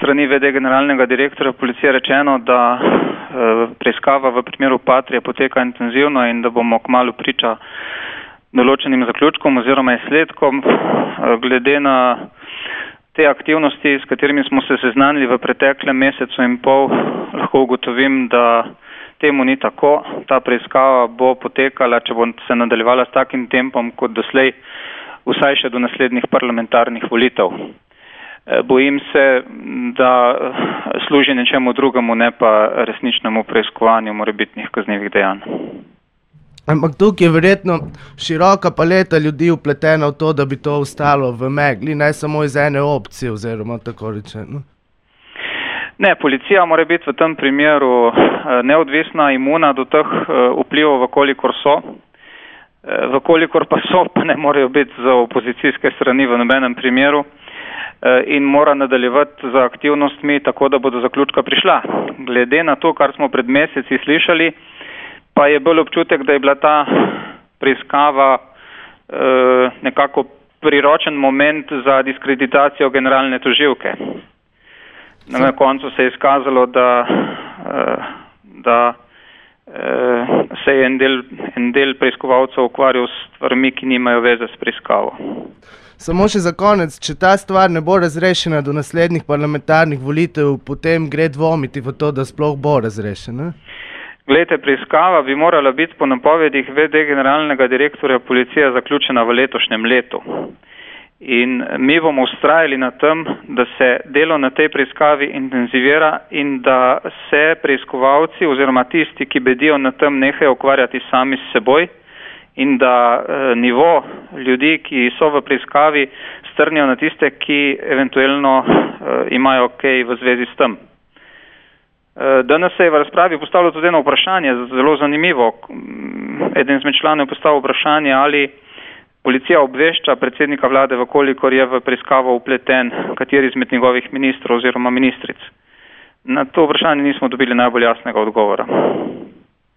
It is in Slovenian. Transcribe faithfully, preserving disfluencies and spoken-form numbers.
strani V D generalnega direktorja policije rečeno, da preiskava v primeru Patria poteka intenzivno in da bomo kmalu priča določenim zaključkom oziroma izsledkom. Glede na te aktivnosti, s katerimi smo se seznanili v preteklem mesecu in pol, lahko ugotovim, da temu ni tako. Ta preiskava bo potekala, če bo se nadaljevala s takim tempom kot doslej, vsaj še do naslednjih parlamentarnih volitev. Bojim se, da služi nečemu drugemu, ne pa resničnemu preiskovanju morebitnih kaznivih dejanj. Ampak tukaj je verjetno široka paleta ljudi vpletena v to, da bi to ostalo v megli, ne samo iz ene opcije oziroma tako rečeno. Ne, policija mora biti v tem primeru neodvisna, imuna do teh vplivov, vkolikor so. Vkolikor pa so, pa ne morajo biti za opozicijske strani v nobenem primeru in mora nadaljevati z aktivnostmi tako, da bo do zaključka prišla. Glede na to, kar smo pred meseci slišali, pa je bolj občutek, da je bila ta preiskava eh, nekako priročen moment za diskreditacijo generalne tožilke. Na koncu se je izkazalo, da, eh, da eh, se je en del, en del preiskovalcev ukvarjal s stvarmi, ki nimajo veze s preiskavo. Samo še za konec, če ta stvar ne bo razrešena do naslednjih parlamentarnih volitev, potem gre dvomiti v to, da sploh bo razrešena? Glejte, preiskava bi morala biti po napovedih V D generalnega direktorja policije zaključena v letošnjem letu. In mi bomo vztrajali na tem, da se delo na tej preiskavi intenzivira in da se preiskovalci oziroma tisti, ki bedijo na tem, nehajo ukvarjati sami s seboj in da eh, nivo ljudi, ki so v preiskavi, strnijo na tiste, ki eventualno eh, imajo kaj v zvezi s tem. Danes se je v razpravi postavilo tudi eno vprašanje, zelo zanimivo. Eden izmed članov je postavil vprašanje, ali policija obvešča predsednika vlade, vkolikor je v preiskavo vpleten kateri izmed njegovih ministrov oziroma ministric. Na to vprašanje nismo dobili najbolj jasnega odgovora.